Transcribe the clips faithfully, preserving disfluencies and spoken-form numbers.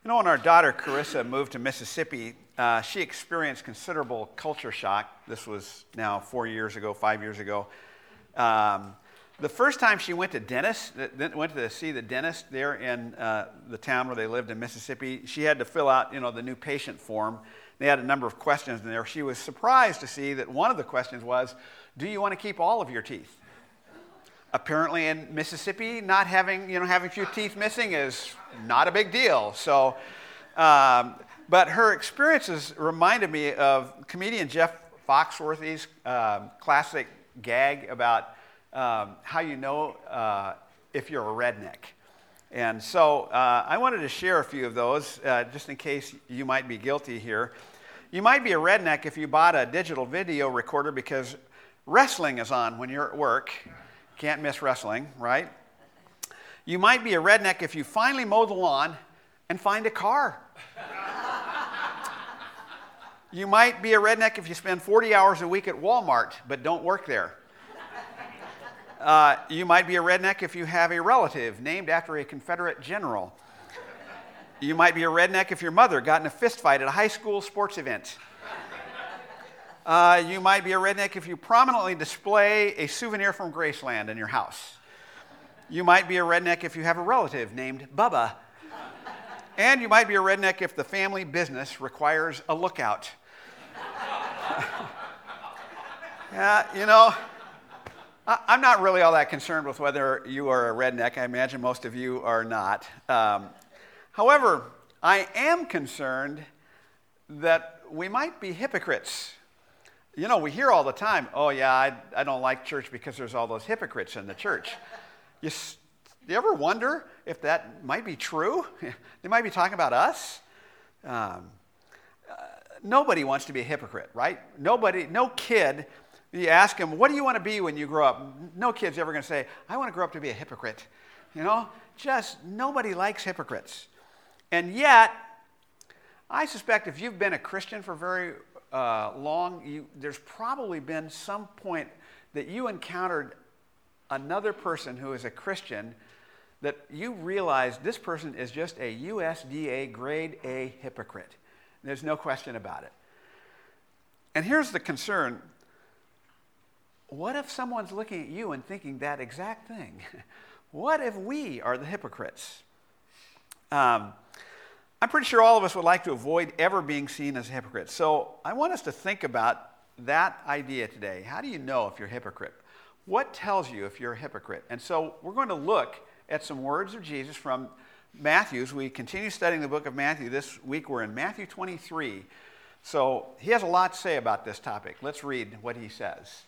You know, when our daughter Carissa moved to Mississippi, uh, she experienced considerable culture shock. This was now four years ago, five years ago. Um, the first time she went to dentist, went to see the dentist there in uh, the town where they lived in Mississippi, she had to fill out, you know, the new patient form. They had a number of questions in there. She was surprised to see that one of the questions was, do you want to keep all of your teeth? Apparently in Mississippi, not having, you know, having a few teeth missing is not a big deal. So, um, but her experiences reminded me of comedian Jeff Foxworthy's um, classic gag about um, how you know uh, if you're a redneck. And so uh, I wanted to share a few of those, uh, just in case you might be guilty here. You might be a redneck if you bought a digital video recorder because wrestling is on when you're at work. Can't miss wrestling, right? You might be a redneck if you finally mow the lawn and find a car. You might be a redneck if you spend forty hours a week at Walmart but don't work there. Uh, you might be a redneck if you have a relative named after a Confederate general. You might be a redneck if your mother got in a fist fight at a high school sports event. Uh, you might be a redneck if you prominently display a souvenir from Graceland in your house. You might be a redneck if you have a relative named Bubba. And you might be a redneck if the family business requires a lookout. Yeah, you know, I, I'm not really all that concerned with whether you are a redneck. I imagine most of you are not. Um, however, I am concerned that we might be hypocrites. You know, we hear all the time, oh, yeah, I, I don't like church because there's all those hypocrites in the church. You, you ever wonder if that might be true? They might be talking about us. Um, uh, nobody wants to be a hypocrite, right? Nobody, no kid, you ask him, what do you want to be when you grow up? No kid's ever going to say, I want to grow up to be a hypocrite. You know, just nobody likes hypocrites. And yet, I suspect if you've been a Christian for very Uh, long, you, there's probably been some point that you encountered another person who is a Christian that you realize this person is just a U S D A grade A hypocrite. There's no question about it. And here's the concern. What if someone's looking at you and thinking that exact thing? What if we are the hypocrites? Um, I'm pretty sure all of us would like to avoid ever being seen as hypocrites. So I want us to think about that idea today. How do you know if you're a hypocrite? What tells you if you're a hypocrite? And so we're going to look at some words of Jesus from Matthew. As we continue studying the book of Matthew, this week we're in Matthew twenty-three. So he has a lot to say about this topic. Let's read what he says.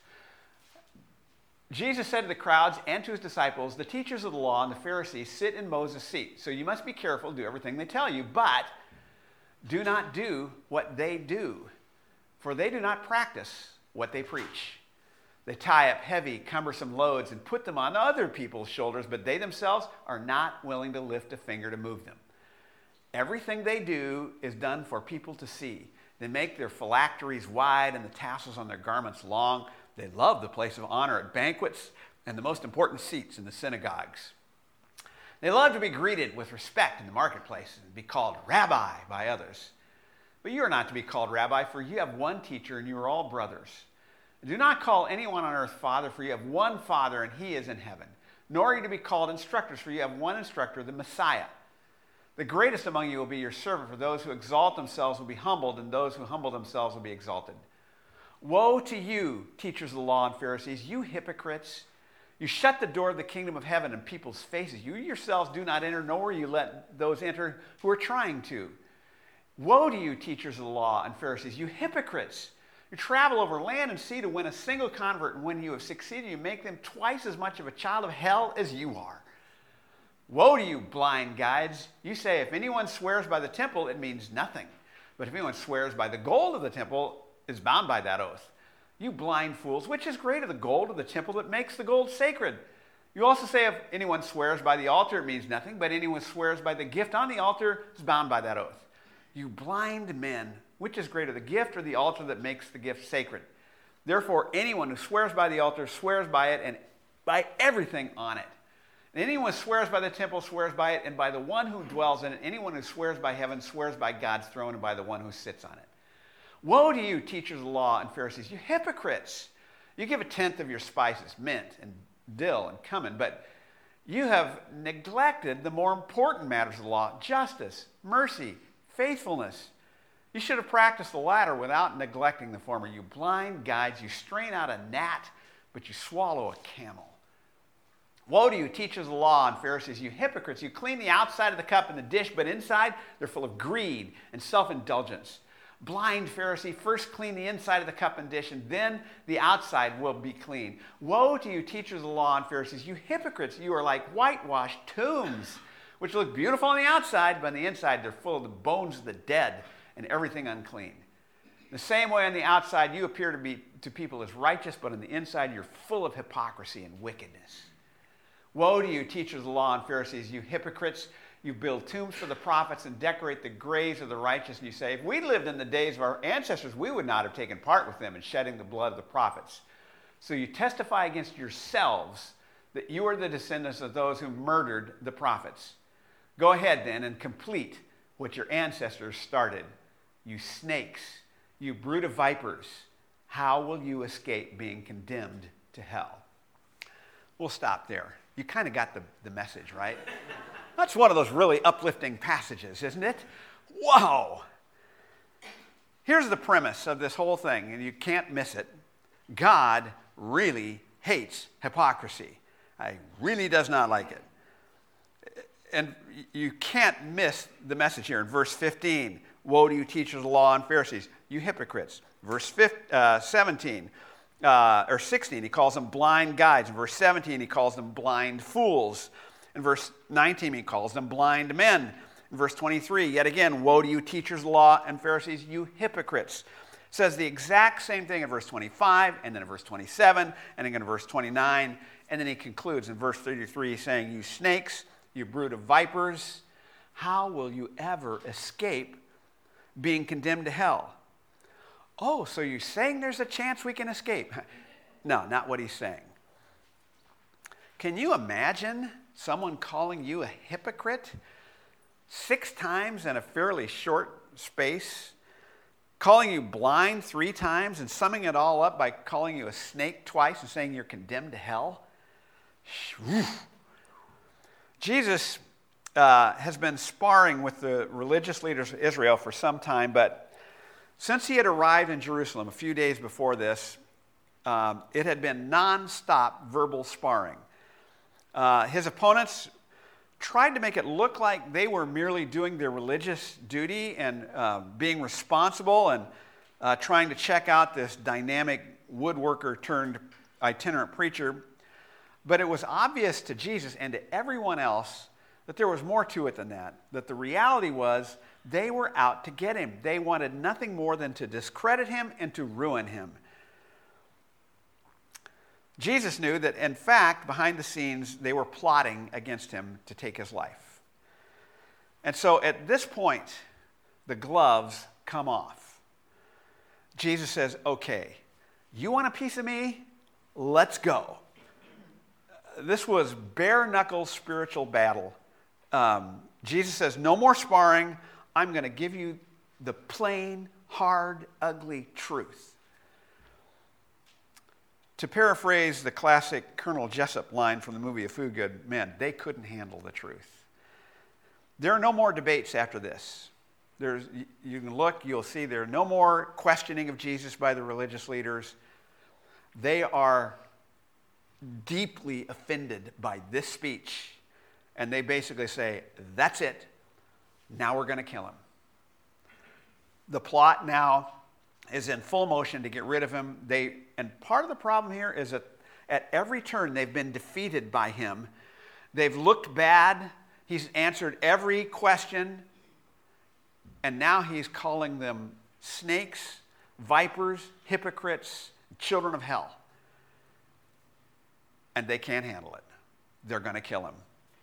Jesus said to the crowds and to his disciples, the teachers of the law and the Pharisees sit in Moses' seat. So you must be careful, do everything they tell you, but do not do what they do, for they do not practice what they preach. They tie up heavy, cumbersome loads and put them on other people's shoulders, but they themselves are not willing to lift a finger to move them. Everything they do is done for people to see. They make their phylacteries wide and the tassels on their garments long. They love the place of honor at banquets and the most important seats in the synagogues. They love to be greeted with respect in the marketplace and be called rabbi by others. But you are not to be called rabbi, for you have one teacher and you are all brothers. Do not call anyone on earth father, for you have one Father and he is in heaven. Nor are you to be called instructors, for you have one instructor, the Messiah. The greatest among you will be your servant, for those who exalt themselves will be humbled, and those who humble themselves will be exalted. Woe to you, teachers of the law and Pharisees, you hypocrites! You shut the door of the kingdom of heaven in people's faces. You yourselves do not enter, nor you let those enter who are trying to. Woe to you, teachers of the law and Pharisees, you hypocrites! You travel over land and sea to win a single convert, and when you have succeeded, you make them twice as much of a child of hell as you are. Woe to you, blind guides! You say, if anyone swears by the temple, it means nothing. But if anyone swears by the gold of the temple, is bound by that oath. You blind fools, which is greater, the gold of the temple that makes the gold sacred? You also say if anyone swears by the altar, it means nothing, but anyone swears by the gift on the altar is bound by that oath. You blind men, which is greater, the gift or the altar that makes the gift sacred? Therefore, anyone who swears by the altar swears by it and by everything on it. And anyone who swears by the temple swears by it and by the one who dwells in it. Anyone who swears by heaven swears by God's throne and by the one who sits on it. Woe to you, teachers of the law and Pharisees, you hypocrites! You give a tenth of your spices, mint and dill and cumin, but you have neglected the more important matters of the law, justice, mercy, faithfulness. You should have practiced the latter without neglecting the former. You blind guides, you strain out a gnat, but you swallow a camel. Woe to you, teachers of the law and Pharisees, you hypocrites! You clean the outside of the cup and the dish, but inside they're full of greed and self-indulgence. Blind Pharisee, first clean the inside of the cup and dish, and then the outside will be clean. Woe to you, teachers of the law and Pharisees, you hypocrites! You are like whitewashed tombs, which look beautiful on the outside, but on the inside they're full of the bones of the dead and everything unclean. The same way on the outside you appear to be to people as righteous, but on the inside you're full of hypocrisy and wickedness. Woe to you, teachers of the law and Pharisees, you hypocrites! You build tombs for the prophets and decorate the graves of the righteous, and you say, if we lived in the days of our ancestors, we would not have taken part with them in shedding the blood of the prophets. So you testify against yourselves that you are the descendants of those who murdered the prophets. Go ahead then and complete what your ancestors started. You snakes, you brood of vipers, how will you escape being condemned to hell? We'll stop there. You kind of got the, the message, right? That's one of those really uplifting passages, isn't it? Whoa! Here's the premise of this whole thing, and you can't miss it. God really hates hypocrisy. He really does not like it. And you can't miss the message here in verse fifteen. Woe to you, teachers of the law and Pharisees, you hypocrites. Verse seventeen, uh, or sixteen, he calls them blind guides. In verse seventeen, he calls them blind fools. In verse nineteen, he calls them blind men. In verse twenty-three, yet again, woe to you, teachers of the law and Pharisees, you hypocrites. It says the exact same thing in verse twenty-five, and then in verse twenty-seven, and again in verse twenty-nine, and then he concludes in verse thirty-three saying, you snakes, you brood of vipers, how will you ever escape being condemned to hell? Oh, so you're saying there's a chance we can escape? No, not what he's saying. Can you imagine someone calling you a hypocrite six times in a fairly short space, calling you blind three times, and summing it all up by calling you a snake twice and saying you're condemned to hell? Jesus uh, has been sparring with the religious leaders of Israel for some time, but since he had arrived in Jerusalem a few days before this, um, it had been nonstop verbal sparring. Uh, his opponents tried to make it look like they were merely doing their religious duty and uh, being responsible and uh, trying to check out this dynamic woodworker turned itinerant preacher. But it was obvious to Jesus and to everyone else that there was more to it than that, that the reality was they were out to get him. They wanted nothing more than to discredit him and to ruin him. Jesus knew that, in fact, behind the scenes, they were plotting against him to take his life. And so at this point, the gloves come off. Jesus says, okay, you want a piece of me? Let's go. This was bare-knuckle spiritual battle. Um, Jesus says, no more sparring. I'm going to give you the plain, hard, ugly truth. To paraphrase the classic Colonel Jessup line from the movie A Few Good Men, they couldn't handle the truth. There are no more debates after this. There's, you can look, you'll see there are no more questioning of Jesus by the religious leaders. They are deeply offended by this speech, and they basically say, that's it. Now we're going to kill him. The plot now is in full motion to get rid of him. They, and part of the problem here is that at every turn they've been defeated by him. They've looked bad. He's answered every question. And now he's calling them snakes, vipers, hypocrites, children of hell. And they can't handle it. They're going to kill him.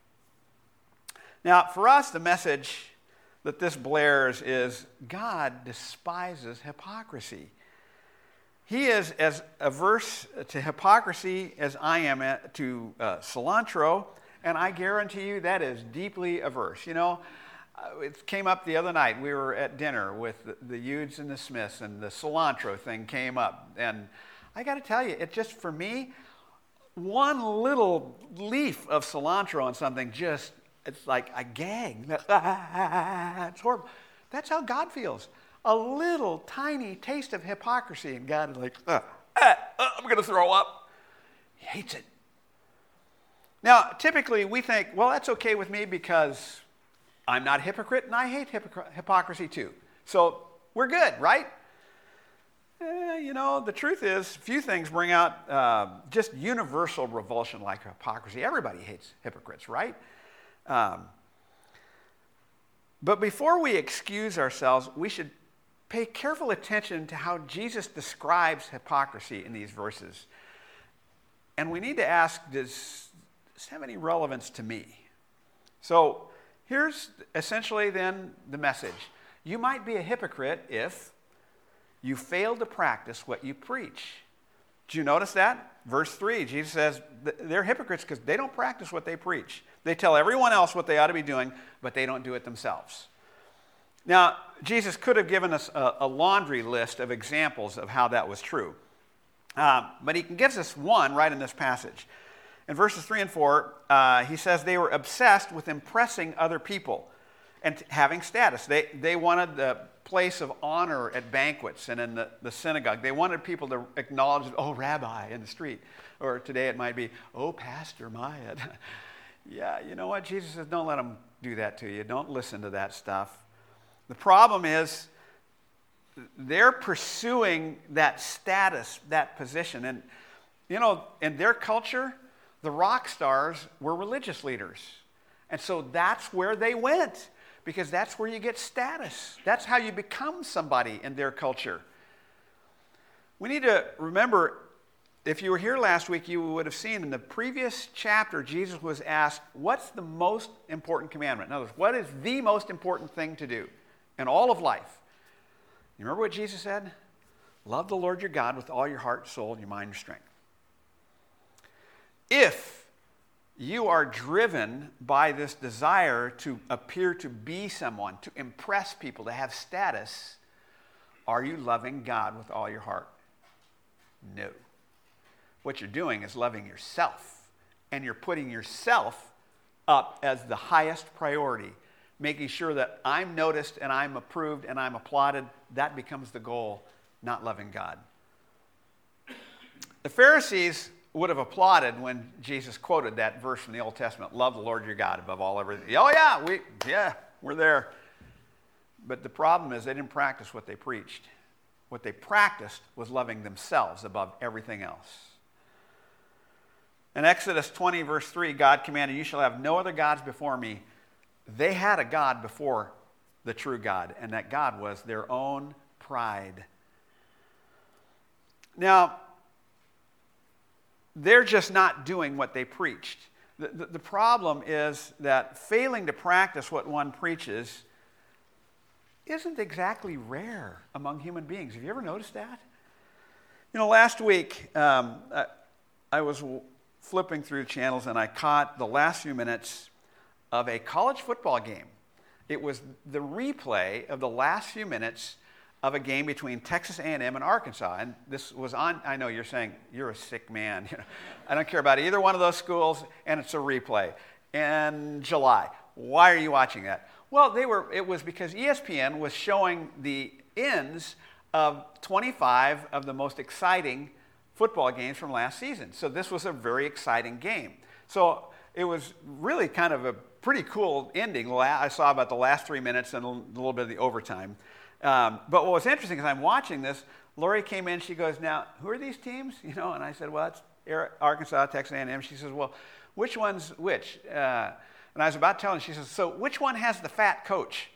Now, for us, the message that this blares is God despises hypocrisy. He is as averse to hypocrisy as I am to uh, cilantro, And I guarantee you that is deeply averse. You know, uh, it came up the other night. We were at dinner with the, the Yudes and the Smiths, and the cilantro thing came up. And I got to tell you, it just, for me, one little leaf of cilantro on something just, it's like a gag. It's horrible. That's how God feels. A little tiny taste of hypocrisy, and God is like, uh, uh, uh, I'm going to throw up. He hates it. Now, typically we think, well, that's okay with me because I'm not a hypocrite and I hate hypocr- hypocrisy too. So we're good, right? Eh, you know, the truth is, few things bring out uh, just universal revulsion like hypocrisy. Everybody hates hypocrites, right? Um, but before we excuse ourselves, we should pay careful attention to how Jesus describes hypocrisy in these verses. And we need to ask, does this have any relevance to me? So here's essentially then the message. You might be a hypocrite if you fail to practice what you preach. Did you notice that? Verse three, Jesus says they're hypocrites because they don't practice what they preach. They tell everyone else what they ought to be doing, but they don't do it themselves. Now, Jesus could have given us a, a laundry list of examples of how that was true. Um, but he gives us one right in this passage. In verses three and four, uh, he says they were obsessed with impressing other people and having status. They, they wanted the place of honor at banquets and in the, the synagogue. They wanted people to acknowledge, oh, rabbi in the street. Or today it might be, oh, Pastor Maya. Yeah, you know what? Jesus says, don't let them do that to you. Don't listen to that stuff. The problem is they're pursuing that status, that position. And, you know, in their culture, the rock stars were religious leaders. And so that's where they went, because that's where you get status. That's how you become somebody in their culture. We need to remember, if you were here last week, you would have seen in the previous chapter, Jesus was asked, what's the most important commandment? In other words, what is the most important thing to do in all of life? You remember what Jesus said? Love the Lord your God with all your heart, soul, your mind, and strength. If you are driven by this desire to appear to be someone, to impress people, to have status, are you loving God with all your heart? No. What you're doing is loving yourself, and you're putting yourself up as the highest priority, making sure that I'm noticed and I'm approved and I'm applauded. That becomes the goal, not loving God. The Pharisees would have applauded when Jesus quoted that verse from the Old Testament, love the Lord your God above all everything. Oh yeah, we yeah, we're there. But the problem is they didn't practice what they preached. What they practiced was loving themselves above everything else. In Exodus twenty, verse three, God commanded, you shall have no other gods before me. They had a God before the true God, and that God was their own pride. Now, they're just not doing what they preached. The, the, the problem is that failing to practice what one preaches isn't exactly rare among human beings. Have you ever noticed that? You know, last week, um, I, I was flipping through channels and I caught the last few minutes of a college football game. It was the replay of the last few minutes of a game between Texas A and M and Arkansas. And this was on, I know you're saying, you're a sick man. I don't care about either one of those schools, and it's a replay. In July. Why are you watching that? Well, they were. It was because E S P N was showing the ends of twenty-five of the most exciting football games from last season. So this was a very exciting game. So it was really kind of a pretty cool ending. I saw about the last three minutes and a little bit of the overtime. Um, but what was interesting is I'm watching this. Lori came in. She goes, now, who are these teams? You know, and I said, well, it's Arkansas, Texas A and M. She says, well, which one's which? Uh, and I was about telling her, she says, so which one has the fat coach?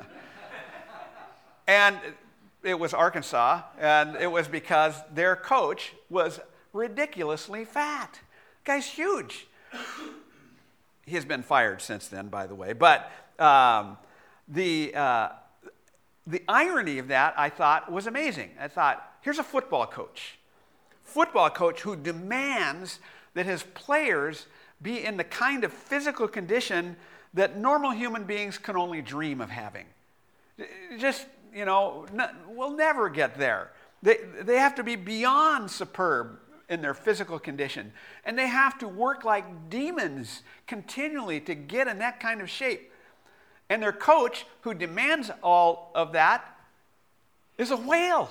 And it was Arkansas, and it was because their coach was ridiculously fat. The guy's huge. He has been fired since then, by the way. But um, the... Uh, The irony of that, I thought, was amazing. I thought, here's a football coach. Football coach who demands that his players be in the kind of physical condition that normal human beings can only dream of having. Just, you know, we'll never get there. They, they have to be beyond superb in their physical condition. And they have to work like demons continually to get in that kind of shape. And their coach, who demands all of that, is a whale.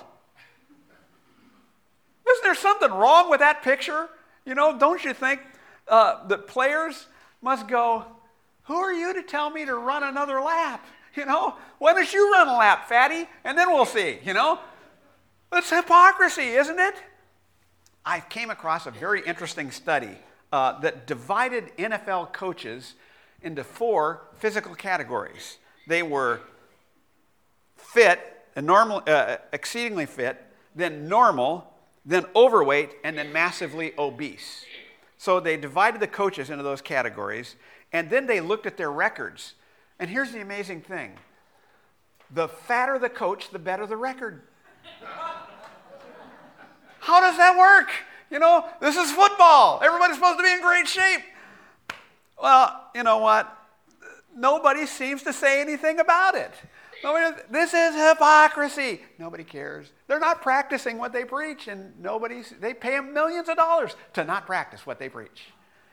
Isn't there something wrong with that picture? You know, don't you think uh, the players must go, who are you to tell me to run another lap? You know, why don't you run a lap, fatty? And then we'll see, you know. It's hypocrisy, isn't it? I came across a very interesting study uh, that divided N F L coaches into four physical categories. They were fit, and normal, uh, exceedingly fit, then normal, then overweight, and then massively obese. So they divided the coaches into those categories, and then they looked at their records. And here's the amazing thing. The fatter the coach, the better the record. How does that work? You know, this is football. Everybody's supposed to be in great shape. Well, you know what? Nobody seems to say anything about it. Nobody, this is hypocrisy. Nobody cares. They're not practicing what they preach, and nobody's, they pay them millions of dollars to not practice what they preach.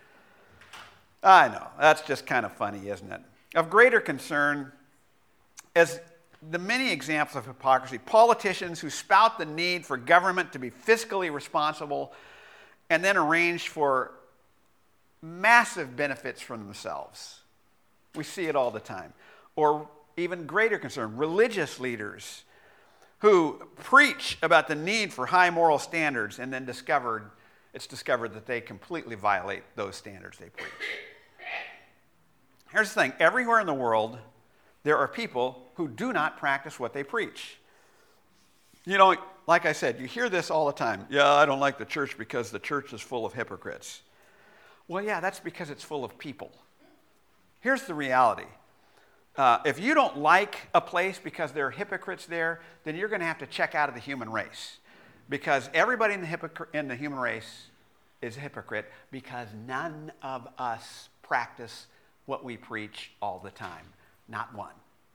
I know. That's just kind of funny, isn't it? Of greater concern, as the many examples of hypocrisy, politicians who spout the need for government to be fiscally responsible and then arrange for massive benefits for themselves. We see it all the time. Or even greater concern, religious leaders who preach about the need for high moral standards and then discovered, it's discovered that they completely violate those standards they preach. Here's the thing. Everywhere in the world, there are people who do not practice what they preach. You know, like I said, you hear this all the time. Yeah, I don't like the church because the church is full of hypocrites. Well, yeah, that's because it's full of people. Here's the reality. Uh, if you don't like a place because there are hypocrites there, then you're going to have to check out of the human race. Because everybody in the, hypocr- in the human race is a hypocrite because none of us practice what we preach all the time. Not one.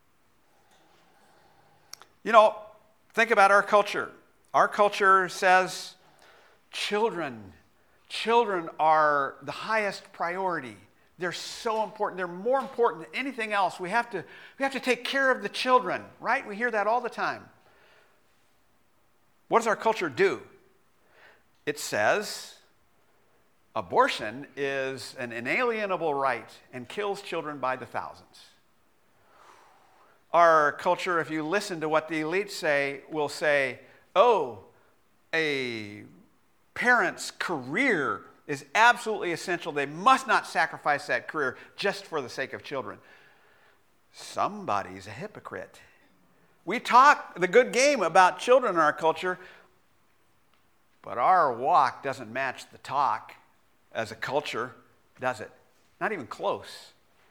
You know, think about our culture. Our culture says children, children are the highest priority. They're so important. They're more important than anything else. We have to, we have to take care of the children, right? We hear that all the time. What does our culture do? It says abortion is an inalienable right and kills children by the thousands. Our culture, if you listen to what the elites say, will say, oh, a parent's career is absolutely essential. They must not sacrifice that career just for the sake of children. Somebody's a hypocrite. We talk the good game about children in our culture, but our walk doesn't match the talk as a culture, does it? Not even close.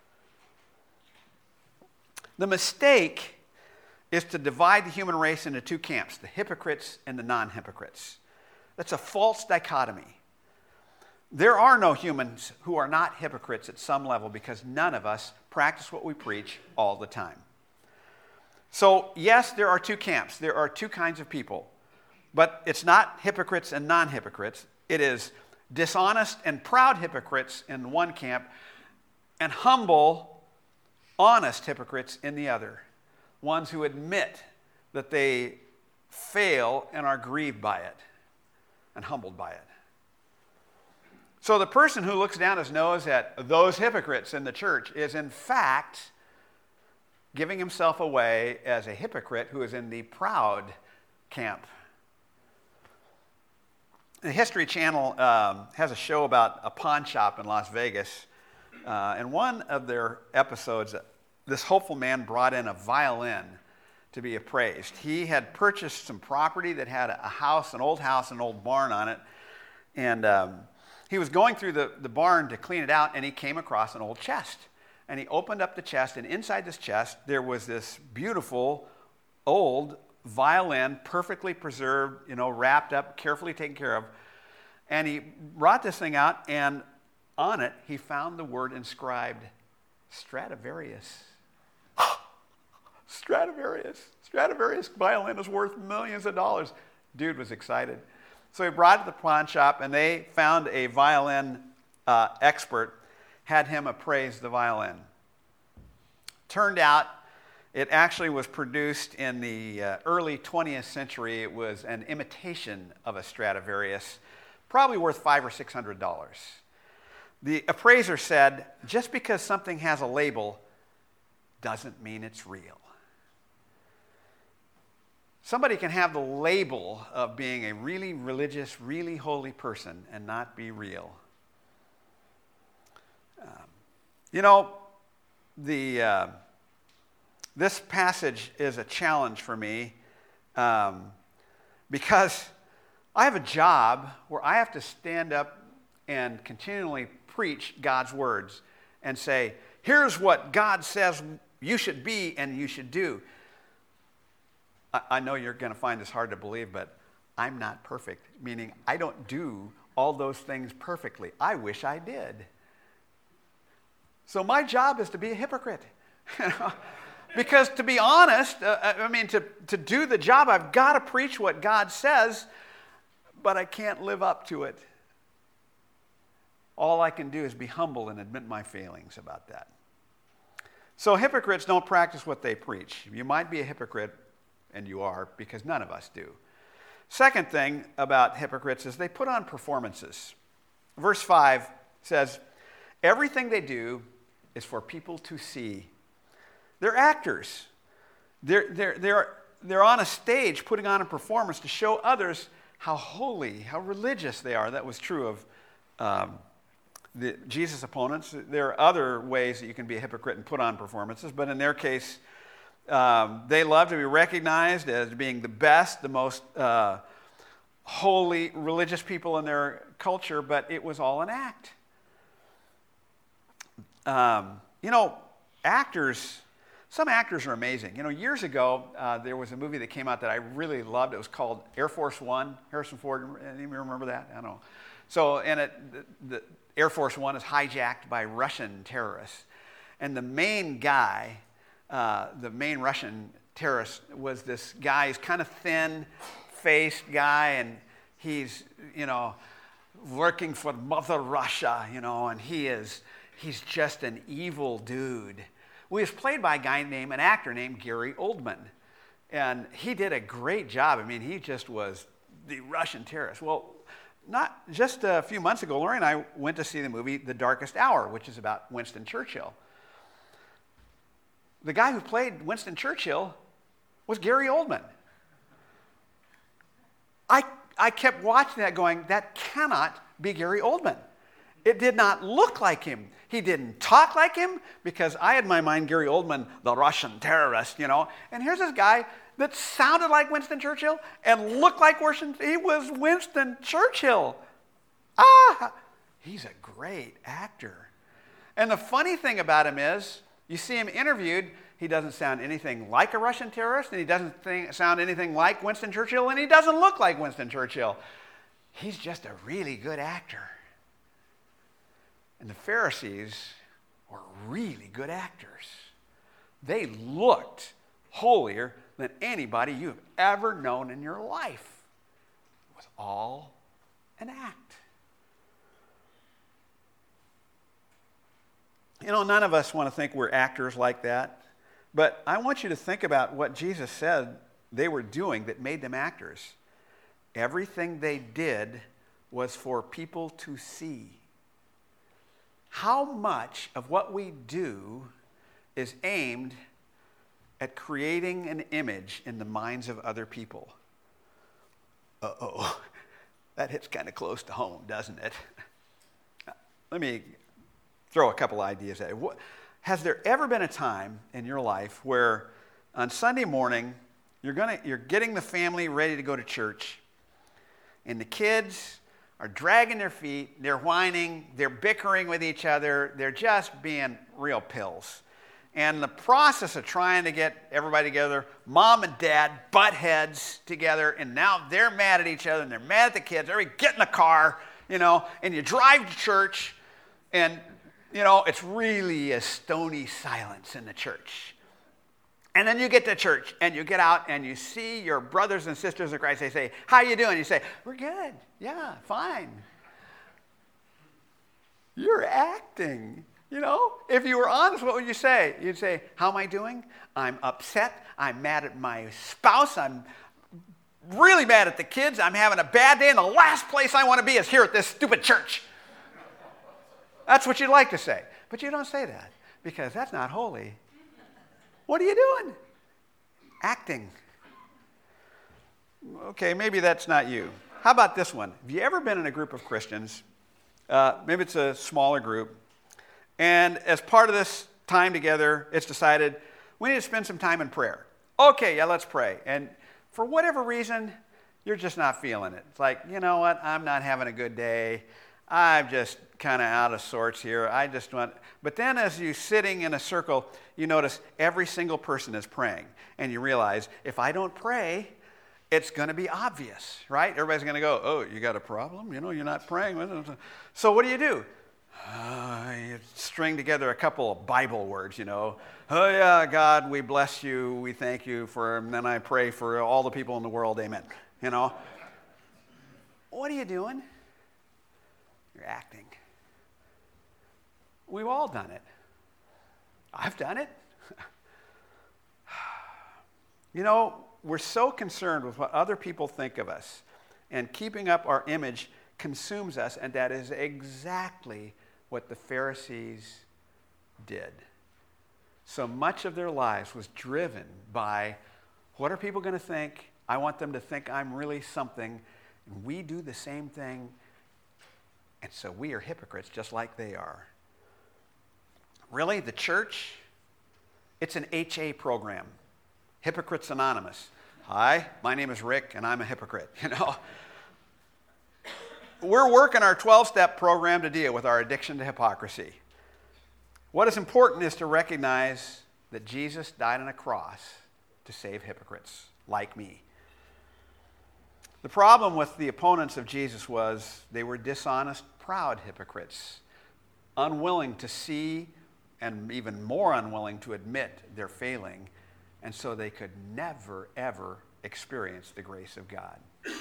The mistake is to divide the human race into two camps, the hypocrites and the non-hypocrites. That's a false dichotomy. There are no humans who are not hypocrites at some level because none of us practice what we preach all the time. So, yes, there are two camps. There are two kinds of people. But it's not hypocrites and non-hypocrites. It is dishonest and proud hypocrites in one camp and humble, honest hypocrites in the other. Ones who admit that they fail and are grieved by it and humbled by it. So the person who looks down his nose at those hypocrites in the church is in fact giving himself away as a hypocrite who is in the proud camp. The History Channel um, has a show about a pawn shop in Las Vegas. Uh, in one of their episodes, this hopeful man brought in a violin to be appraised. He had purchased some property that had a house, an old house, an old barn on it. And um, he was going through the, the barn to clean it out, and he came across an old chest. And he opened up the chest, and inside this chest, there was this beautiful old violin, perfectly preserved, you know, wrapped up, carefully taken care of. And he brought this thing out, and On it, he found the word inscribed, Stradivarius. Stradivarius. Stradivarius violin is worth millions of dollars. Dude was excited. So he brought it to the pawn shop, and they found a violin uh, expert, had him appraise the violin. Turned out, it actually was produced in the uh, early twentieth century. It was an imitation of a Stradivarius, probably worth five or six hundred dollars. The appraiser said, just because something has a label doesn't mean it's real. Somebody can have the label of being a really religious, really holy person and not be real. Um, you know, the uh, this passage is a challenge for me um, because I have a job where I have to stand up and continually preach God's words and say, here's what God says you should be and you should do. I know you're going to find this hard to believe, but I'm not perfect, meaning I don't do all those things perfectly. I wish I did. So my job is to be a hypocrite. Because to be honest, uh, I mean, to, to do the job, I've got to preach what God says, but I can't live up to it. All I can do is be humble and admit my failings about that. So hypocrites don't practice what they preach. You might be a hypocrite, and you are, because none of us do. Second thing about hypocrites is they put on performances. Verse five says, everything they do is for people to see. They're actors. They're, they're, they're, they're on a stage putting on a performance to show others how holy, how religious they are. That was true of um, the Jesus opponents. There are other ways that you can be a hypocrite and put on performances, but in their case, Um, they love to be recognized as being the best, the most uh, holy, religious people in their culture, but it was all an act. Um, you know, actors, some actors are amazing. You know, years ago, uh, there was a movie that came out that I really loved. It was called Air Force One. Harrison Ford, anybody remember that? I don't know. So, and it, the, the Air Force One is hijacked by Russian terrorists. And the main guy... Uh, the main Russian terrorist was this guy. He's kind of thin-faced guy, and he's, you know, working for Mother Russia, you know, and he is, he's just an evil dude. Well, he was played by a guy named, an actor named Gary Oldman, and he did a great job. I mean, he just was the Russian terrorist. Well, not just a few months ago, Lori and I went to see the movie The Darkest Hour, which is about Winston Churchill. The guy who played Winston Churchill was Gary Oldman. I, I kept watching that going, that cannot be Gary Oldman. It did not look like him. He didn't talk like him, because I had in my mind Gary Oldman, the Russian terrorist, you know. And here's this guy that sounded like Winston Churchill and looked like Winston. He was Winston Churchill. Ah, he's a great actor. And the funny thing about him is, you see him interviewed, he doesn't sound anything like a Russian terrorist, and he doesn't think, sound anything like Winston Churchill, and he doesn't look like Winston Churchill. He's just a really good actor. And the Pharisees were really good actors. They looked holier than anybody you've ever known in your life. It was all an act. You know, none of us want to think we're actors like that. But I want you to think about what Jesus said they were doing that made them actors. Everything they did was for people to see. How much of what we do is aimed at creating an image in the minds of other people? Uh-oh, that hits kind of close to home, doesn't it? Let me throw a couple ideas at you. Has there ever been a time in your life where on Sunday morning you're gonna you're getting the family ready to go to church, and the kids are dragging their feet, they're whining, they're bickering with each other, they're just being real pills. And the process of trying to get everybody together, mom and dad butt heads together, and now they're mad at each other and they're mad at the kids. Everybody get in the car, you know, and you drive to church. And, you know, it's really a stony silence in the church. And then you get to church and you get out and you see your brothers and sisters in Christ. They say, how you doing? You say, we're good. Yeah, fine. You're acting. You know, if you were honest, what would you say? You'd say, how am I doing? I'm upset. I'm mad at my spouse. I'm really mad at the kids. I'm having a bad day, and the last place I want to be is here at this stupid church. That's what you'd like to say. But you don't say that because that's not holy. What are you doing? Acting. Okay, maybe that's not you. How about this one? Have you ever been in a group of Christians? Uh, maybe it's a smaller group. And as part of this time together, it's decided we need to spend some time in prayer. Okay, yeah, let's pray. And for whatever reason, you're just not feeling it. It's like, you know what? I'm not having a good day. I'm just kind of out of sorts here. I just want... But then as you're sitting in a circle, you notice every single person is praying. And you realize, if I don't pray, it's going to be obvious, right? Everybody's going to go, oh, you got a problem? You know, you're not praying. So what do you do? Uh, you string together a couple of Bible words, you know. Oh, yeah, God, we bless you. We thank you for, and then I pray for all the people in the world. Amen. You know. What are you doing? You're acting. We've all done it. I've done it. You know, we're so concerned with what other people think of us, and keeping up our image consumes us, and that is exactly what the Pharisees did. So much of their lives was driven by, what are people going to think? I want them to think I'm really something. And we do the same thing, and so we are hypocrites just like they are. Really, the church? It's an H A program, Hypocrites Anonymous. Hi, my name is Rick, and I'm a hypocrite, you know. We're working our twelve-step program to deal with our addiction to hypocrisy. What is important is to recognize that Jesus died on a cross to save hypocrites like me. The problem with the opponents of Jesus was they were dishonest, proud hypocrites, unwilling to see and even more unwilling to admit their failing, and so they could never, ever experience the grace of God.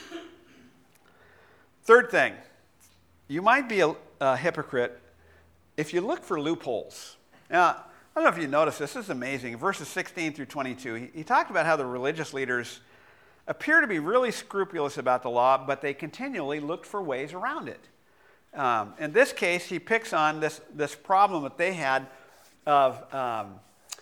Third thing, you might be a, a hypocrite if you look for loopholes. Now, I don't know if you noticed this. This is amazing. Verses sixteen through twenty-two, he, he talked about how the religious leaders appear to be really scrupulous about the law, but they continually looked for ways around it. Um, in this case, he picks on this, this problem that they had of, um,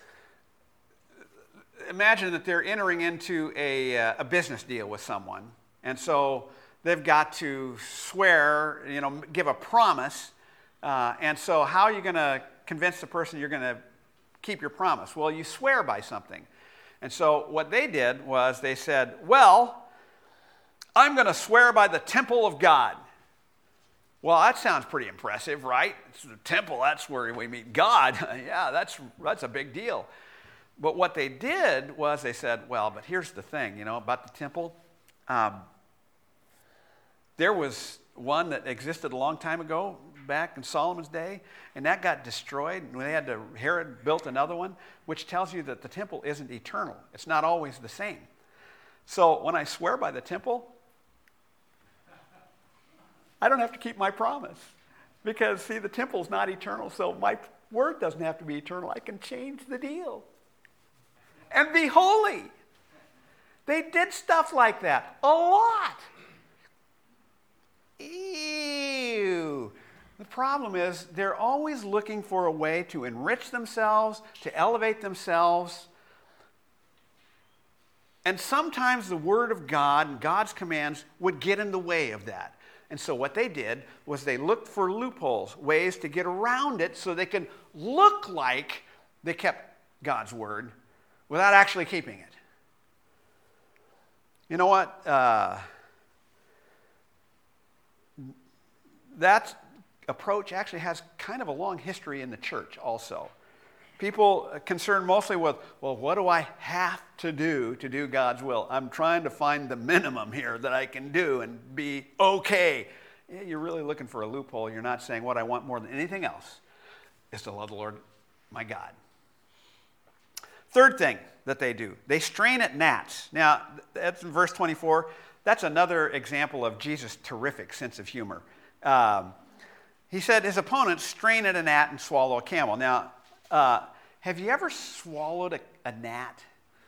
imagine that they're entering into a, a business deal with someone, and so they've got to swear, you know, give a promise. Uh, and so how are you going to convince the person you're going to keep your promise? Well, you swear by something. And so what they did was they said, well, I'm going to swear by the temple of God. Well, that sounds pretty impressive, right? It's the temple, that's where we meet God. Yeah, that's, that's a big deal. But what they did was they said, well, but here's the thing, you know, about the temple. Um, There was one that existed a long time ago, back in Solomon's day, and that got destroyed. And they had to, Herod built another one, which tells you that the temple isn't eternal. It's not always the same. So when I swear by the temple, I don't have to keep my promise. Because, see, the temple's not eternal, so my word doesn't have to be eternal. I can change the deal and be holy. They did stuff like that a lot. Ew. The problem is they're always looking for a way to enrich themselves, to elevate themselves. And sometimes the Word of God and God's commands would get in the way of that. And so what they did was they looked for loopholes, ways to get around it so they could look like they kept God's Word without actually keeping it. You know what? Uh, that approach actually has kind of a long history in the church also. People concerned mostly with, well, what do I have to do to do God's will? I'm trying to find the minimum here that I can do and be okay. you're really looking for a loophole. You're not saying what I want more than anything else is to love the Lord my God. Third thing that they do, they strain at gnats. Now, that's in verse twenty-four. That's another example of Jesus' terrific sense of humor. Um, he said his opponents strain at a gnat and swallow a camel. Now, uh, have you ever swallowed a, a gnat?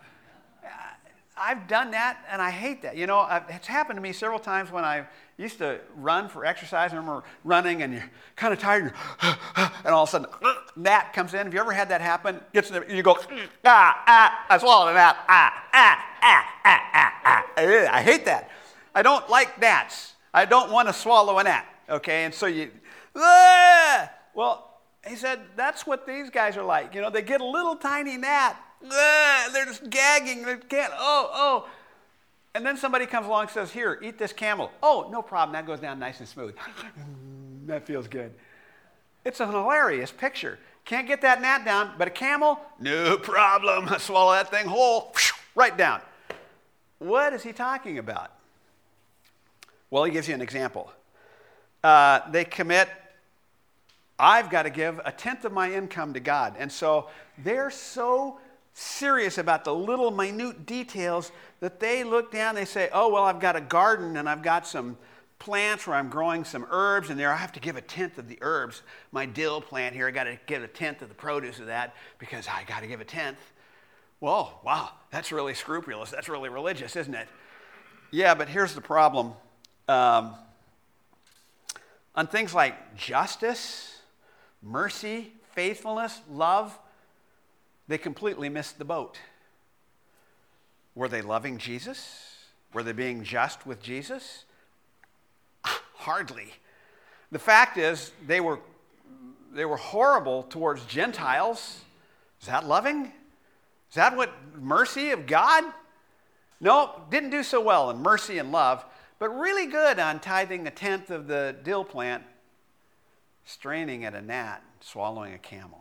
I've done that, and I hate that. You know, it's happened to me several times when I used to run for exercise. I remember running, and you're kind of tired, and all of a sudden, gnat comes in. Have you ever had that happen? Gets in there, you go, ah, ah, I swallowed a gnat, ah, ah, ah, ah, ah, ah. I hate that. I don't like gnats. I don't want to swallow a gnat, okay? And so you, ah! Well, he said, that's what these guys are like. You know, they get a little tiny gnat. Ugh, they're just gagging. They can't. Oh, oh. And then somebody comes along and says, here, eat this camel. Oh, no problem. That goes down nice and smooth. That feels good. It's a hilarious picture. Can't get that gnat down, but a camel, no problem. Swallow that thing whole, right down. What is he talking about? Well, he gives you an example. Uh, they commit, I've got to give a tenth of my income to God. And so they're so serious about the little minute details that they look down, they say, oh, well, I've got a garden and I've got some plants where I'm growing some herbs, and there I have to give a tenth of the herbs. My dill plant here, I got to give a tenth of the produce of that because I got to give a tenth. Well, wow, that's really scrupulous. That's really religious, isn't it? Yeah, but here's the problem. Um, on things like justice, mercy, faithfulness, love, they completely missed the boat. Were they loving Jesus? Were they being just with Jesus? Hardly. The fact is, they were, they were horrible towards Gentiles. Is that loving? Is that what mercy of God? No, didn't do so well in mercy and love, but really good on tithing a tenth of the dill plant, straining at a gnat, swallowing a camel.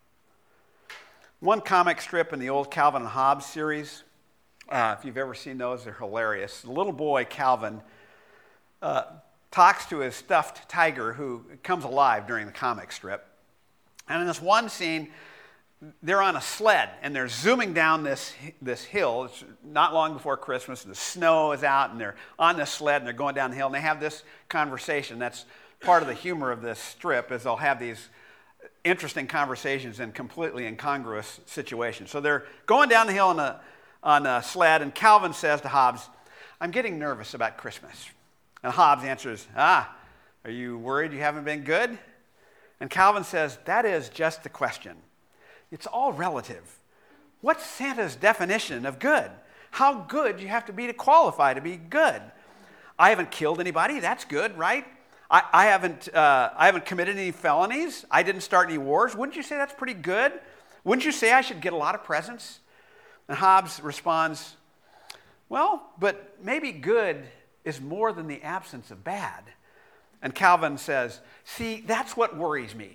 One comic strip in the old Calvin and Hobbes series, uh, if you've ever seen those, they're hilarious. The little boy, Calvin, uh, talks to his stuffed tiger who comes alive during the comic strip. And in this one scene, they're on a sled, and they're zooming down this, this hill. It's not long before Christmas, and the snow is out, and they're on this sled, and they're going down the hill, and they have this conversation. That's part of the humor of this strip, is they'll have these interesting conversations in completely incongruous situations. So they're going down the hill on a, on a sled, and Calvin says to Hobbes, I'm getting nervous about Christmas. And Hobbes answers, ah, are you worried you haven't been good? And Calvin says, that is just the question. It's all relative. What's Santa's definition of good? How good do you have to be to qualify to be good? I haven't killed anybody. That's good, right? I, I, haven't, uh, I haven't committed any felonies. I didn't start any wars. Wouldn't you say that's pretty good? Wouldn't you say I should get a lot of presents? And Hobbes responds, well, but maybe good is more than the absence of bad. And Calvin says, see, that's what worries me.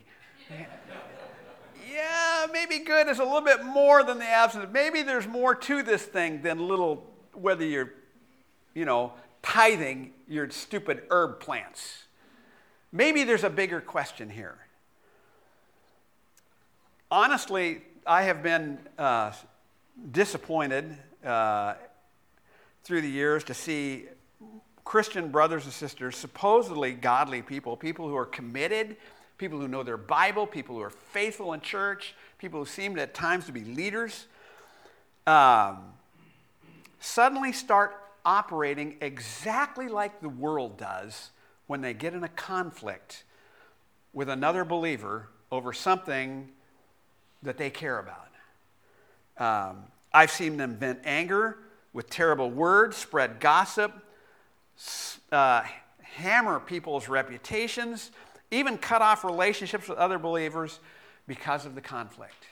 Yeah, maybe good is a little bit more than the absence. Maybe there's more to this thing than little, whether you're, you know, tithing your stupid herb plants. Maybe there's a bigger question here. Honestly, I have been uh, disappointed uh, through the years to see Christian brothers and sisters, supposedly godly people, people who are committed, people who know their Bible, people who are faithful in church, people who seem at times to be leaders, um, suddenly start operating exactly like the world does when they get in a conflict with another believer over something that they care about. Um, I've seen them vent anger with terrible words, spread gossip, uh, hammer people's reputations, even cut off relationships with other believers because of the conflict.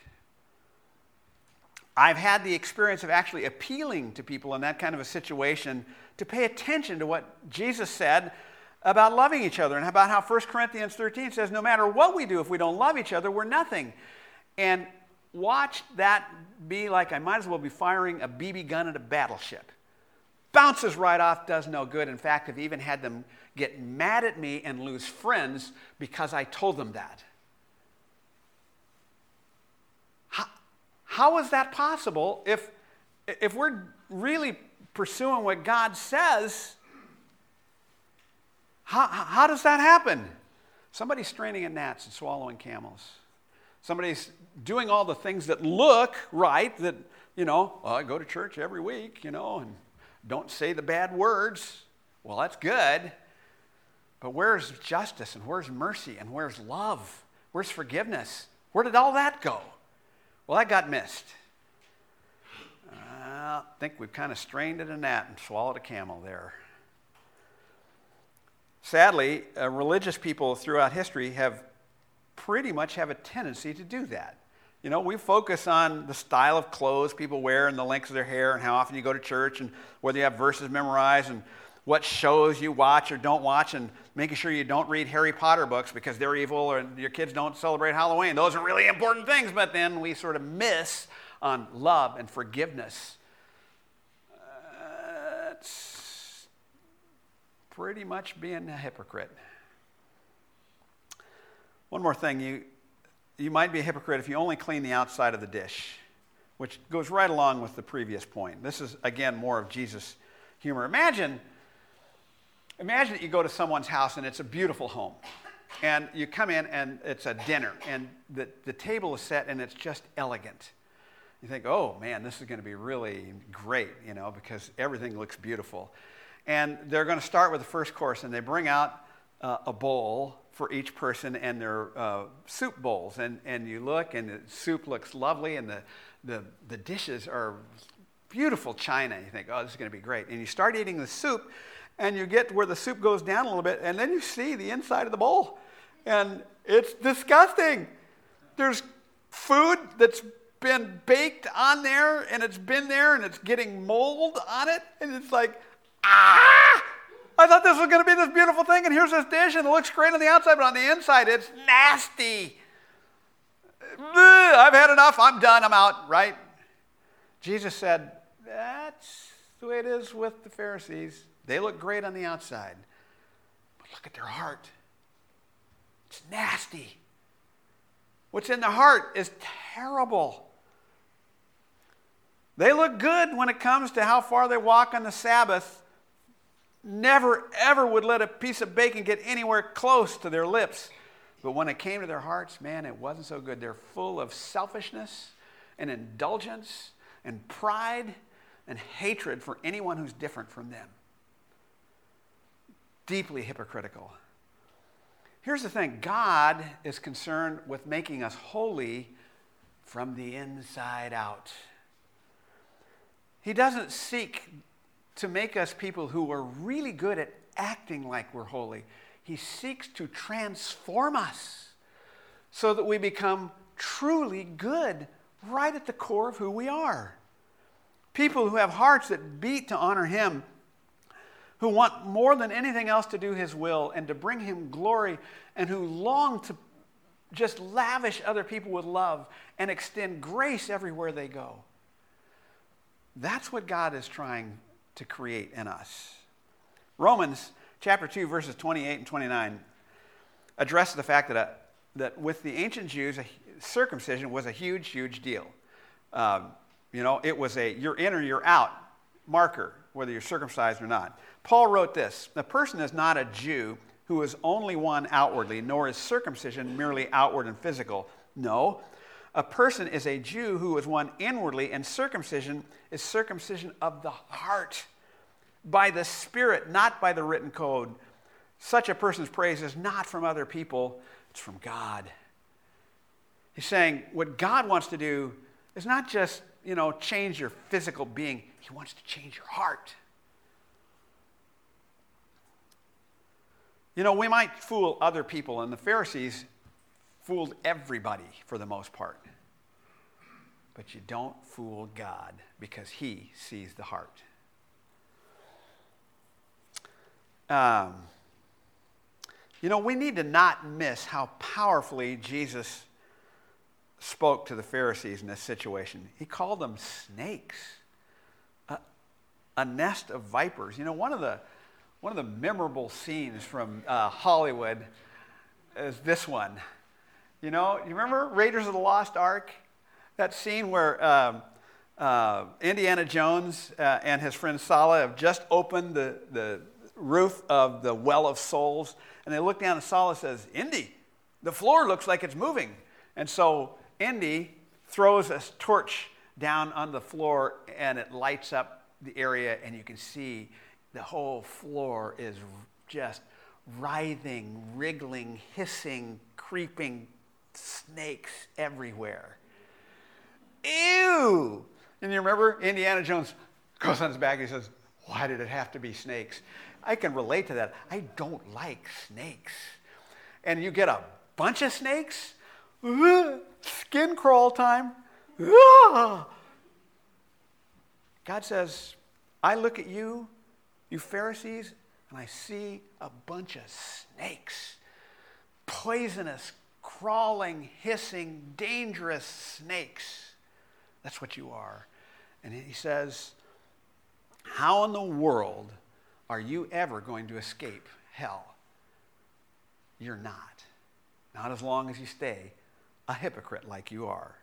I've had the experience of actually appealing to people in that kind of a situation to pay attention to what Jesus said about loving each other and about how First Corinthians thirteen says no matter what we do, if we don't love each other, we're nothing. And watch that be like I might as well be firing a B B gun at a battleship. bounces right off, does no good. In fact, I've even had them get mad at me and lose friends because I told them that. How, how is that possible if, if we're really pursuing what God says? How, how does that happen? Somebody's straining at gnats and swallowing camels. Somebody's doing all the things that look right, that, you know, well, I go to church every week, you know, and don't say the bad words. Well, that's good. But where's justice and where's mercy and where's love? Where's forgiveness? Where did all that go? Well, that got missed. I think we've kind of strained at a gnat and swallowed a camel there. Sadly, uh, religious people throughout history have pretty much have a tendency to do that. You know, we focus on the style of clothes people wear and the lengths of their hair and how often you go to church and whether you have verses memorized and what shows you watch or don't watch and making sure you don't read Harry Potter books because they're evil or your kids don't celebrate Halloween. Those are really important things, but then we sort of miss on love and forgiveness. Uh, it's pretty much being a hypocrite. One more thing, you you might be a hypocrite if you only clean the outside of the dish, which goes right along with the previous point. This is, again, more of Jesus' humor. Imagine, imagine that you go to someone's house and it's a beautiful home. And you come in and it's a dinner and the, the table is set and it's just elegant. You think, oh man, this is going to be really great, you know, because everything looks beautiful. And they're going to start with the first course and they bring out uh, a bowl for each person and their uh, soup bowls. And, and you look and the soup looks lovely and the, the, the dishes are beautiful china. You think, oh, this is going to be great. And you start eating the soup and you get where the soup goes down a little bit and then you see the inside of the bowl. And it's disgusting. There's food that's been baked on there and it's been there and it's getting mold on it. And it's like, ah! I thought this was going to be this beautiful thing, and here's this dish, and it looks great on the outside, but on the inside, it's nasty. Ugh, I've had enough. I'm done. I'm out, right? Jesus said, that's the way it is with the Pharisees. They look great on the outside, but look at their heart. It's nasty. What's in the heart is terrible. They look good when it comes to how far they walk on the Sabbath. Never, ever would let a piece of bacon get anywhere close to their lips. But when it came to their hearts, man, it wasn't so good. They're full of selfishness and indulgence and pride and hatred for anyone who's different from them. Deeply hypocritical. Here's the thing. God is concerned with making us holy from the inside out. He doesn't seek to make us people who are really good at acting like we're holy. He seeks to transform us so that we become truly good right at the core of who we are. People who have hearts that beat to honor Him, who want more than anything else to do His will and to bring Him glory, and who long to just lavish other people with love and extend grace everywhere they go. That's what God is trying to create in us. Romans chapter two, verses twenty-eight and twenty-nine address the fact that, a, that with the ancient Jews, a, circumcision was a huge, huge deal. Um, you know, it was a you're in or you're out marker, whether you're circumcised or not. Paul wrote this, "The person is not a Jew who is only one outwardly, nor is circumcision merely outward and physical. No, a person is a Jew who is one inwardly, and circumcision is circumcision of the heart, by the Spirit, not by the written code. Such a person's praise is not from other people, it's from God." He's saying what God wants to do is not just, you know, change your physical being. He wants to change your heart. You know, we might fool other people, and the Pharisees fooled everybody for the most part. But you don't fool God because He sees the heart. Um, you know, we need to not miss how powerfully Jesus spoke to the Pharisees in this situation. He called them snakes. Uh, a nest of vipers. You know, one of the one of the memorable scenes from uh, Hollywood is this one. You know, you remember Raiders of the Lost Ark? That scene where um, uh, Indiana Jones uh, and his friend Sala have just opened the, the roof of the Well of Souls, and they look down and Sala says, "Indy, the floor looks like it's moving." And so Indy throws a torch down on the floor, and it lights up the area, and you can see the whole floor is just writhing, wriggling, hissing, creeping snakes everywhere. Ew! And you remember Indiana Jones goes on his back and he says, "Why did it have to be snakes?" I can relate to that. I don't like snakes. And you get a bunch of snakes, uh, skin crawl time. Uh. God says, I look at you, you Pharisees, and I see a bunch of snakes. Poisonous, crawling, hissing, dangerous snakes. That's what you are. And he says, how in the world are you ever going to escape hell? You're not. Not as long as you stay a hypocrite like you are.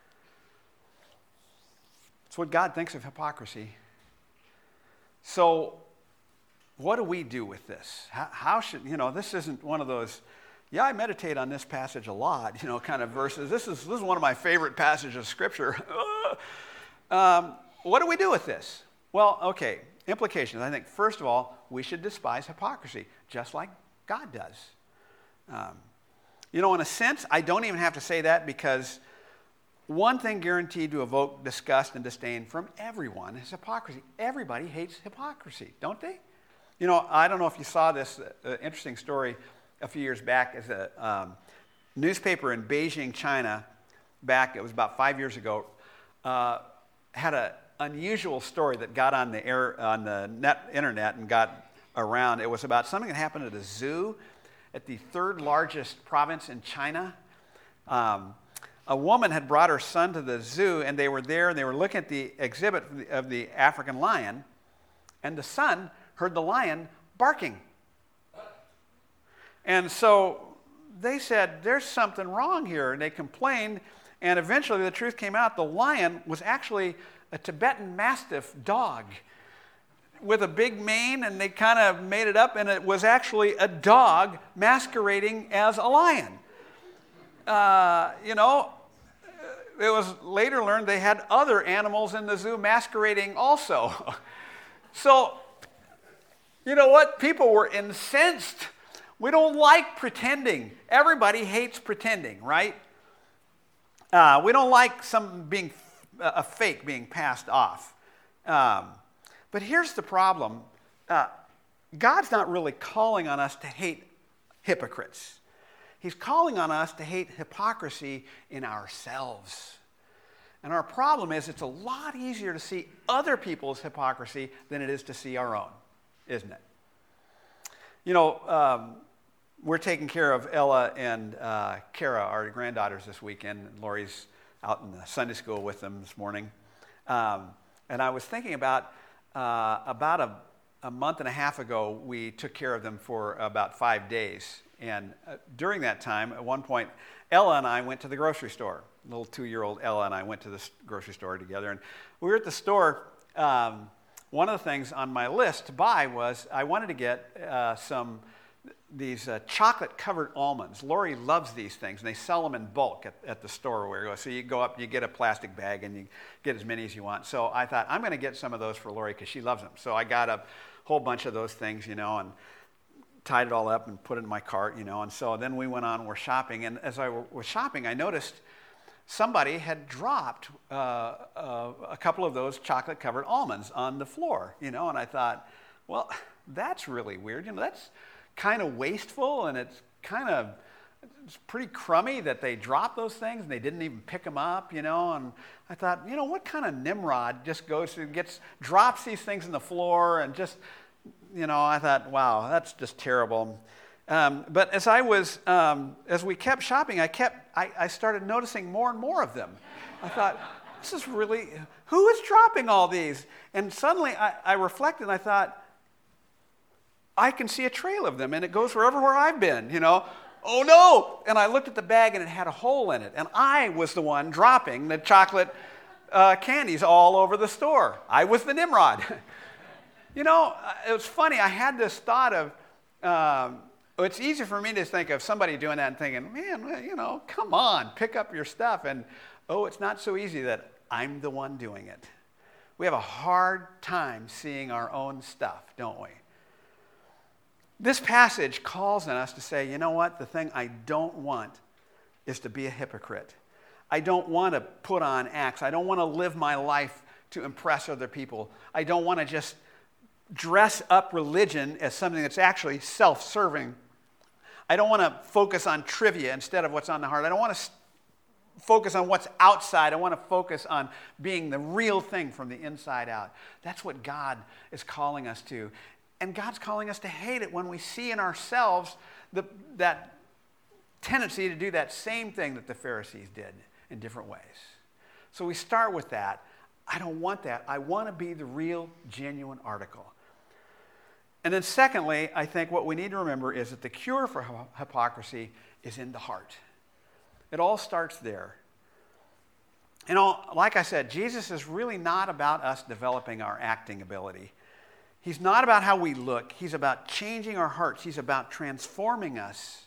It's what God thinks of hypocrisy. So, what do we do with this? How, how should, you know, this isn't one of those, yeah, I meditate on this passage a lot, you know, kind of verses. This is, this is one of my favorite passages of Scripture. um, what do we do with this? Well, okay, implications. I think, first of all, we should despise hypocrisy, just like God does. Um, you know, in a sense, I don't even have to say that, because one thing guaranteed to evoke disgust and disdain from everyone is hypocrisy. Everybody hates hypocrisy, don't they? You know, I don't know if you saw this uh, interesting story a few years back. As a um, newspaper in Beijing, China, back, it was about five years ago, uh, had an unusual story that got on the air, on the net, internet and got around. It was about something that happened at a zoo at the third largest province in China. Um, a woman had brought her son to the zoo, and they were there, and they were looking at the exhibit of the African lion, and the son heard the lion barking. And so they said, there's something wrong here, and they complained, and eventually the truth came out. The lion was actually a Tibetan Mastiff dog with a big mane, and they kind of made it up, and it was actually a dog masquerading as a lion. Uh, you know, it was later learned they had other animals in the zoo masquerading also. So, you know what? People were incensed. We don't like pretending. Everybody hates pretending, right? Uh, we don't like something being a fake being passed off. Um, but here's the problem. Uh, God's not really calling on us to hate hypocrites. He's calling on us to hate hypocrisy in ourselves. And our problem is it's a lot easier to see other people's hypocrisy than it is to see our own, isn't it? You know, um, we're taking care of Ella and uh, Kara, our granddaughters, this weekend. Lori's out in the Sunday school with them this morning. Um, and I was thinking about, uh, about a, a month and a half ago, we took care of them for about five days. And uh, during that time, at one point, Ella and I went to the grocery store. Little two-year-old Ella and I went to the grocery store together. And we were at the store. Um, one of the things on my list to buy was I wanted to get uh, some these uh, chocolate-covered almonds. Lori loves these things, and they sell them in bulk at, at the store where we go. So you go up, you get a plastic bag, and you get as many as you want. So I thought, I'm going to get some of those for Lori because she loves them. So I got a whole bunch of those things, you know, and tied it all up and put it in my cart, you know. And so then we went on, we're shopping. And as I was shopping, I noticed somebody had dropped uh, uh, a couple of those chocolate-covered almonds on the floor, you know. And I thought, well, that's really weird. You know, that's kind of wasteful, and it's kind of it's pretty crummy that they dropped those things and they didn't even pick them up, you know. And I thought, you know, what kind of Nimrod just goes and gets drops these things in the floor and just, you know, I thought, wow, that's just terrible. Um, but as I was, um, as we kept shopping, I kept, I, I started noticing more and more of them. I thought, this is really, who is dropping all these? And suddenly I, I reflected and I thought, I can see a trail of them and it goes wherever where I've been, you know. Oh no! And I looked at the bag and it had a hole in it. And I was the one dropping the chocolate uh, candies all over the store. I was the Nimrod. You know, it was funny. I had this thought of, um, it's easy for me to think of somebody doing that and thinking, man, you know, come on, pick up your stuff. And oh, it's not so easy that I'm the one doing it. We have a hard time seeing our own stuff, don't we? This passage calls on us to say, you know what? The thing I don't want is to be a hypocrite. I don't want to put on acts. I don't want to live my life to impress other people. I don't want to just dress up religion as something that's actually self-serving. I don't want to focus on trivia instead of what's on the heart. I don't want to focus on what's outside. I want to focus on being the real thing from the inside out. That's what God is calling us to. And God's calling us to hate it when we see in ourselves the, that tendency to do that same thing that the Pharisees did in different ways. So we start with that. I don't want that. I want to be the real, genuine article. And then secondly, I think what we need to remember is that the cure for hypocrisy is in the heart. It all starts there. You know, like I said, Jesus is really not about us developing our acting ability. He's not about how we look. He's about changing our hearts. He's about transforming us.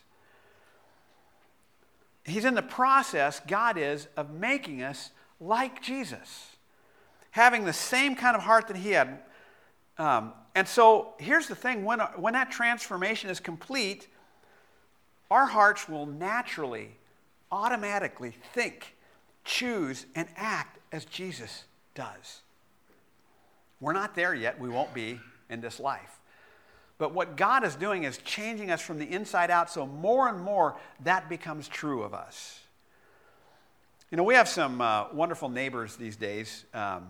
He's in the process, God is, of making us like Jesus, having the same kind of heart that he had. Um, and so here's the thing. When, when that transformation is complete, our hearts will naturally, automatically think, choose, and act as Jesus does. We're not there yet. We won't be in this life. But what God is doing is changing us from the inside out, so more and more that becomes true of us. You know, we have some uh, wonderful neighbors these days, um,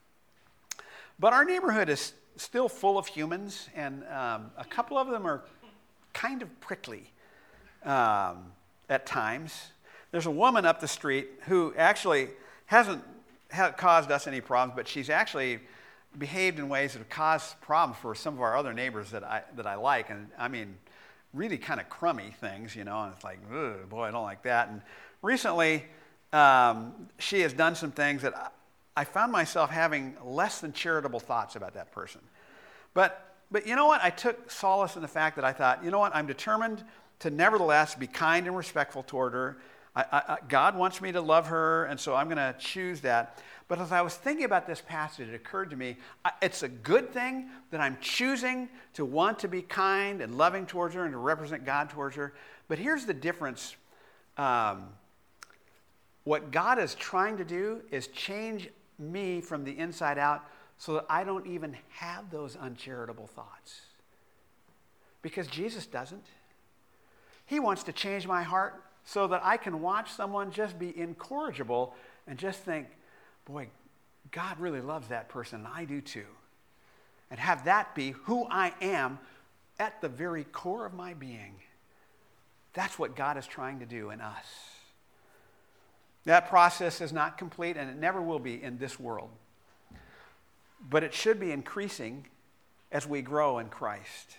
but our neighborhood is still full of humans, and um, a couple of them are kind of prickly um, at times. There's a woman up the street who actually hasn't ha- caused us any problems, but she's actually behaved in ways that have caused problems for some of our other neighbors that I that I like, and I mean, really kind of crummy things, you know. And it's like, ugh, boy, I don't like that. And recently, um, she has done some things that I, I found myself having less than charitable thoughts about that person. But but you know what? I took solace in the fact that I thought, you know what? I'm determined to nevertheless be kind and respectful toward her. I, I, God wants me to love her, and so I'm going to choose that. But as I was thinking about this passage, it occurred to me, it's a good thing that I'm choosing to want to be kind and loving towards her and to represent God towards her. But here's the difference. Um, what God is trying to do is change me from the inside out so that I don't even have those uncharitable thoughts. Because Jesus doesn't. He wants to change my heart so that I can watch someone just be incorrigible and just think, boy, God really loves that person, and I do too. And have that be who I am at the very core of my being. That's what God is trying to do in us. That process is not complete, and it never will be in this world. But it should be increasing as we grow in Christ.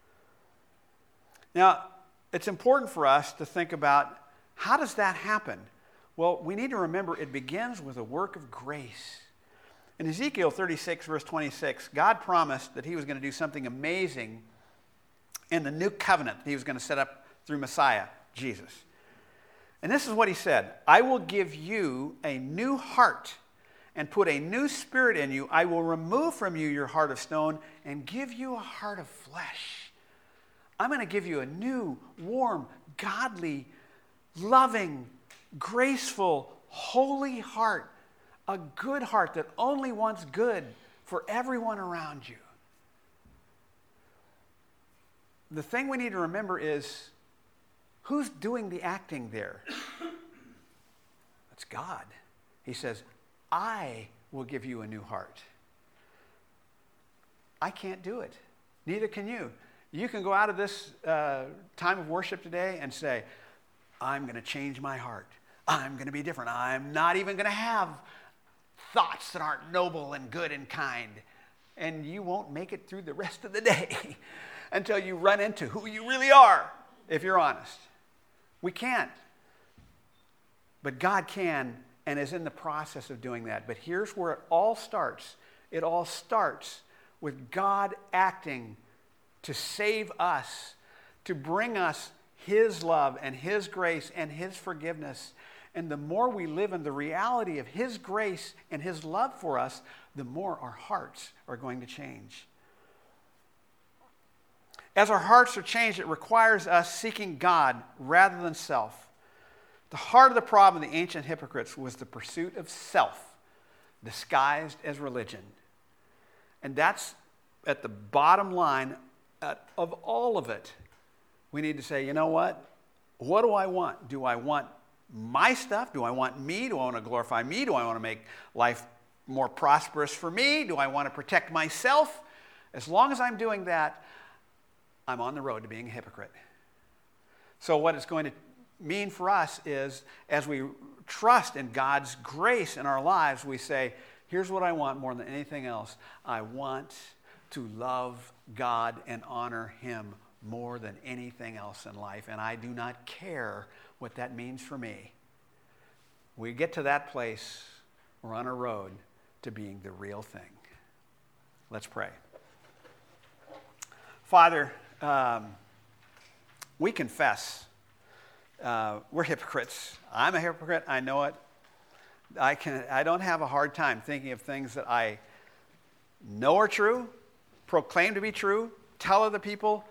Now, it's important for us to think about, how does that happen? Well, we need to remember it begins with a work of grace. In Ezekiel thirty-six, verse twenty-six, God promised that he was going to do something amazing in the new covenant that he was going to set up through Messiah, Jesus. And this is what he said: I will give you a new heart and put a new spirit in you. I will remove from you your heart of stone and give you a heart of flesh. I'm going to give you a new, warm, godly, loving, graceful, holy heart, a good heart that only wants good for everyone around you. The thing we need to remember is, who's doing the acting there? That's God. He says, I will give you a new heart. I can't do it. Neither can you. You can go out of this uh, time of worship today and say, I'm going to change my heart. I'm going to be different. I'm not even going to have thoughts that aren't noble and good and kind. And you won't make it through the rest of the day until you run into who you really are, if you're honest. We can't. But God can and is in the process of doing that. But here's where it all starts. It all starts with God acting to save us, to bring us His love and His grace and His forgiveness. And the more we live in the reality of His grace and His love for us, the more our hearts are going to change. As our hearts are changed, it requires us seeking God rather than self. The heart of the problem of the ancient hypocrites was the pursuit of self, disguised as religion. And that's at the bottom line of all of it. We need to say, you know what? What do I want? Do I want my stuff? Do I want me? Do I want to glorify me? Do I want to make life more prosperous for me? Do I want to protect myself? As long as I'm doing that, I'm on the road to being a hypocrite. So what it's going to mean for us is, as we trust in God's grace in our lives, we say, here's what I want more than anything else. I want to love God and honor Him more than anything else in life, and I do not care what that means for me. We get to that place, we're on a road to being the real thing. Let's pray. Father, um, we confess uh, we're hypocrites. I'm a hypocrite. I know it. I can. I don't have a hard time thinking of things that I know are true, proclaim to be true, tell other people,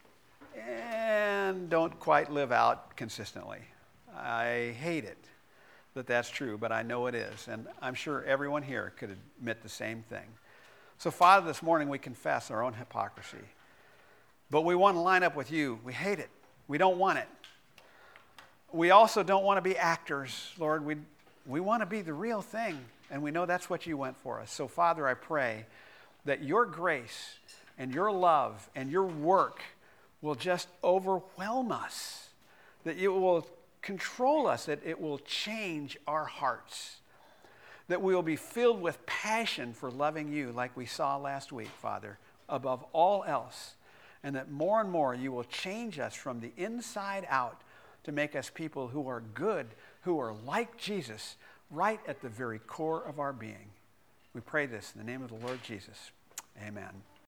and don't quite live out consistently. I hate it that that's true, but I know it is. And I'm sure everyone here could admit the same thing. So, Father, this morning we confess our own hypocrisy. But we want to line up with you. We hate it. We don't want it. We also don't want to be actors, Lord. We, we want to be the real thing, and we know that's what you went for us. So, Father, I pray that your grace and your love and your work will just overwhelm us, that it will control us, that it will change our hearts, that we will be filled with passion for loving you like we saw last week, Father, above all else, and that more and more you will change us from the inside out to make us people who are good, who are like Jesus, right at the very core of our being. We pray this in the name of the Lord Jesus. Amen.